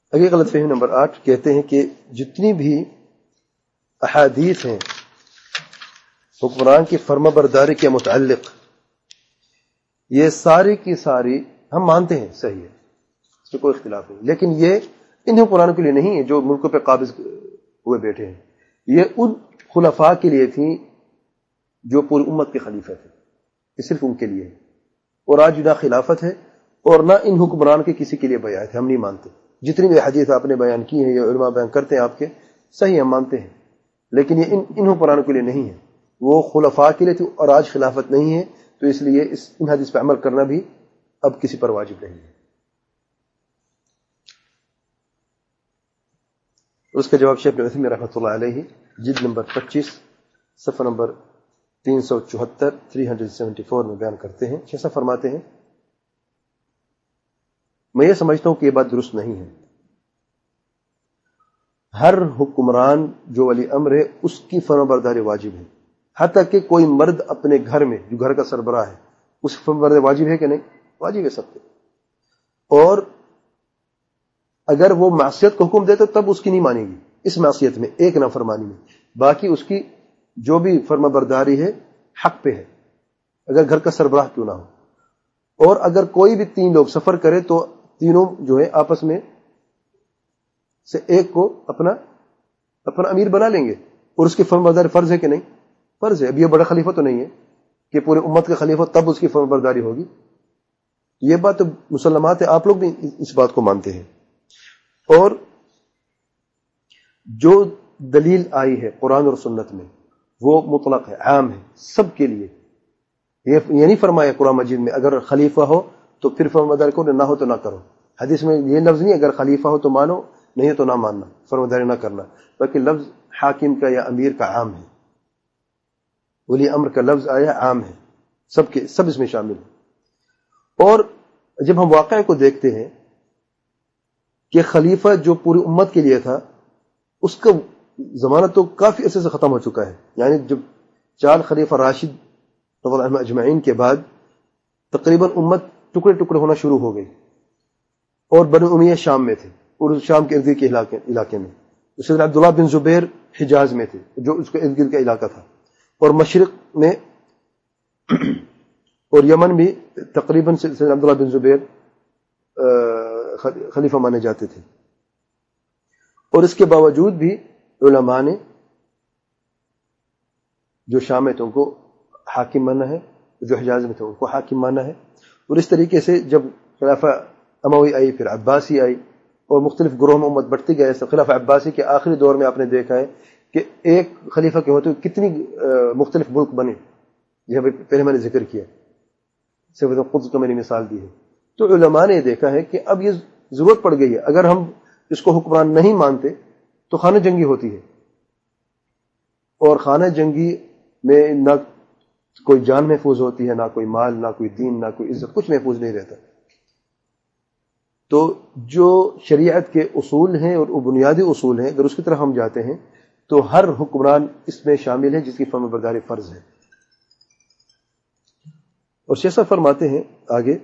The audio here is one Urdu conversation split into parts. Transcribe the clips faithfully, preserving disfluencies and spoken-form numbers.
اگلی غلط فہمی نمبر آٹھ، کہتے ہیں کہ جتنی بھی احادیث ہیں حکمران کی فرما برداری کے متعلق، یہ ساری کی ساری ہم مانتے ہیں صحیح ہے، اس میں کوئی اختلاف نہیں، لیکن یہ ان حکمرانوں کے لیے نہیں ہے جو ملکوں پہ قابض ہوئے بیٹھے ہیں، یہ ان خلفاء کے لیے تھی جو پوری امت کے خلیفہ تھے، یہ صرف ان کے لیے ہے، اور آج نہ خلافت ہے اور نہ ان حکمران کے کسی کے لیے بیعت ہے، ہم نہیں مانتے۔ جتنی بھی حدیث آپ نے بیان کی ہیں یا علماء بیان کرتے ہیں آپ کے، صحیح ہم مانتے ہیں، لیکن یہ ان ان حکمرانوں کے لیے نہیں ہے، وہ خلفاء کے لیے تھی اور آج خلافت نہیں ہے، تو اس لیے اس ان حدیث پہ عمل کرنا بھی اب کسی پر واجب نہیں ہے۔ اس کا جواب شیخ ابن عثیمین رحمۃ اللہ علیہ جلد نمبر پچیس صفحہ نمبر تین سو چوہتر تین سو چوہتر میں بیان کرتے ہیں۔ شیخ صاحب فرماتے ہیں، میں یہ سمجھتا ہوں کہ یہ بات درست نہیں ہے۔ ہر حکمران جو ولی امر ہے اس کی فرما برداری واجب ہے، حتیٰ کہ کوئی مرد اپنے گھر میں جو گھر کا سربراہ ہے اس کی فرما برداری واجب ہے کہ نہیں؟ واجب ہے سب پہ، اور اگر وہ معصیت کو حکم دے تو تب اس کی نہیں مانے گی، اس معصیت میں ایک نافرمانی میں، باقی اس کی جو بھی فرما برداری ہے حق پہ ہے، اگر گھر کا سربراہ کیوں نہ ہو۔ اور اگر کوئی بھی تین لوگ سفر کرے تو تینوں جو ہے آپس میں سے ایک کو اپنا اپنا امیر بنا لیں گے، اور اس کی فرما برداری فرض ہے کہ نہیں؟ فرض ہے۔ اب یہ بڑا خلیفہ تو نہیں ہے کہ پورے امت کا خلیفہ تب اس کی فرما برداری ہوگی، یہ بات تو مسلمات ہے، آپ لوگ بھی اس بات کو مانتے ہیں۔ اور جو دلیل آئی ہے قرآن اور سنت میں وہ مطلق ہے، عام ہے سب کے لیے، یہ نہیں فرمایا قرآن مجید میں اگر خلیفہ ہو تو پھر فرما برداری کرو، نہ ہو تو نہ کرو۔ حدیث میں یہ لفظ نہیں اگر خلیفہ ہو تو مانو، نہیں تو نہ ماننا، فرما برداری نہ کرنا، بلکہ لفظ حاکم کا یا امیر کا عام ہے، ولی امر کا لفظ آیا عام ہے، سب کے سب اس میں شامل ہے۔ اور جب ہم واقعے کو دیکھتے ہیں کہ خلیفہ جو پوری امت کے لیے تھا اس کا زمانہ تو کافی عرصے سے ختم ہو چکا ہے، یعنی جب چار خلیفہ راشد رضی اللہ عنہم اجمعین کے بعد تقریباً امت ٹکڑے ٹکڑے ہونا شروع ہو گئی، اور بنو امیہ شام میں تھے اور شام کے ارد گرد کے علاقے علاقے میں، سیدنا عبداللہ بن زبیر حجاز میں تھے جو اس کے ارد گرد کا علاقہ تھا، اور مشرق میں اور یمن بھی تقریباً سیدنا عبداللہ بن زبیر خلیفہ مانے جاتے تھے، اور اس کے باوجود بھی علماء نے جو شام میں تھے ان کو حاکم مانا ہے، جو حجاز میں تھے ان کو حاکم مانا ہے، اور اس طریقے سے جب خلافہ اموی آئی پھر عباسی آئی اور مختلف گروہ میں امت بڑھتی گئے۔ خلافہ عباسی کے آخری دور میں آپ نے دیکھا ہے کہ ایک خلیفہ کے ہوتے ہوئے کتنی مختلف ملک بنے، یہ پہلے میں نے ذکر کیا، صرف قدس کو میں نے مثال دی ہے۔ تو علماء نے دیکھا ہے کہ اب یہ ضرورت پڑ گئی ہے، اگر ہم اس کو حکمران نہیں مانتے تو خانہ جنگی ہوتی ہے، اور خانہ جنگی میں نہ کوئی جان محفوظ ہوتی ہے، نہ کوئی مال، نہ کوئی دین، نہ کوئی عزت، کچھ محفوظ نہیں رہتا۔ تو جو شریعت کے اصول ہیں اور وہ بنیادی اصول ہیں، اگر اس کی طرف ہم جاتے ہیں تو ہر حکمران اس میں شامل ہے جس کی فرما برداری فرض ہے۔ اور شیخ صاحب فرماتے ہیں آگے،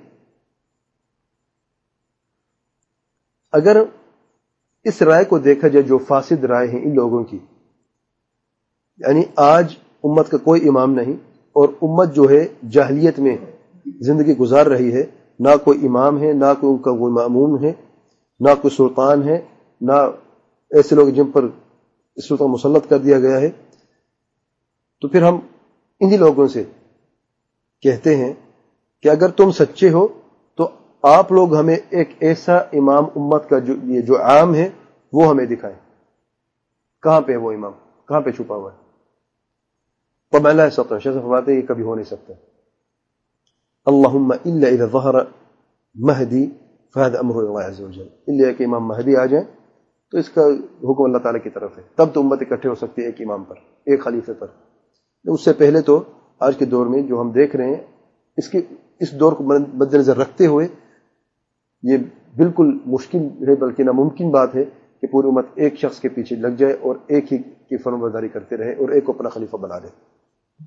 اگر اس رائے کو دیکھا جائے جو فاسد رائے ہیں ان لوگوں کی، یعنی آج امت کا کوئی امام نہیں اور امت جو ہے جاہلیت میں زندگی گزار رہی ہے، نہ کوئی امام ہے، نہ کوئی ان کا کوئی ماموم ہے، نہ کوئی سلطان ہے، نہ ایسے لوگ جن پر سلطان مسلط کر دیا گیا ہے، تو پھر ہم انہی لوگوں سے کہتے ہیں کہ اگر تم سچے ہو تو آپ لوگ ہمیں ایک ایسا امام امت کا جو یہ جو عام ہے وہ ہمیں دکھائیں، کہاں پہ ہے وہ امام، کہاں پہ چھپا ہوا ہے؟ طب اللہ سکتا شیخ فرماتے ہیں یہ کبھی ہو نہیں سکتا، اللہم الا اذا ظہر مہدی فہذا امر اللہ عز وجل، الا کہ امام مہدی آ جائیں تو اس کا حکم اللہ تعالیٰ کی طرف ہے، تب تو امت اکٹھے ہو سکتی ہے ایک امام پر، ایک خلیفے پر۔ اس سے پہلے تو آج کے دور میں جو ہم دیکھ رہے ہیں اس کی اس دور کو مد نظر رکھتے ہوئے یہ بالکل مشکل ہے بلکہ ناممکن بات ہے کہ پوری امت ایک شخص کے پیچھے لگ جائے اور ایک ہی کی فرمانبرداری کرتے رہے اور ایک کو اپنا خلیفہ بنا لے۔